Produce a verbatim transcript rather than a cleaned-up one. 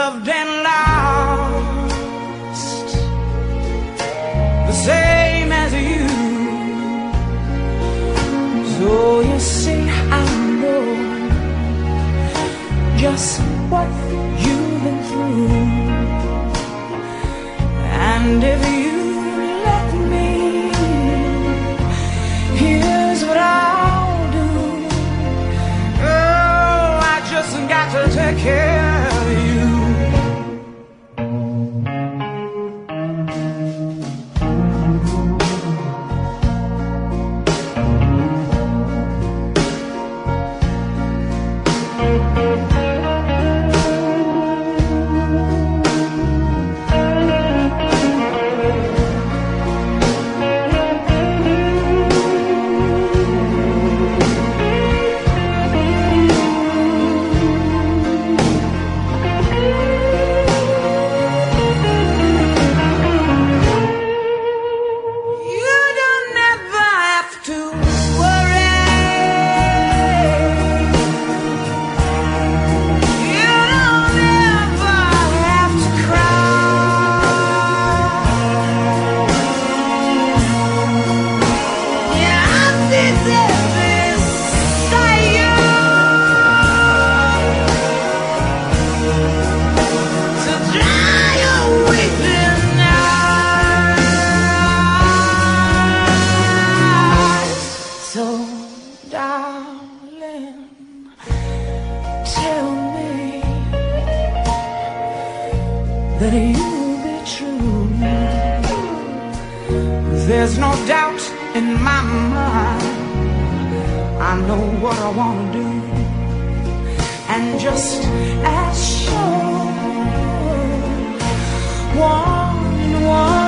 loved and lost, the same as you. So you see, I know just what you've been through, and if you let me, here's what I'll do. Oh, I just got to take care of you. That you'll be true. There's no doubt in my mind, I know what I want to do, and just as sure, one, one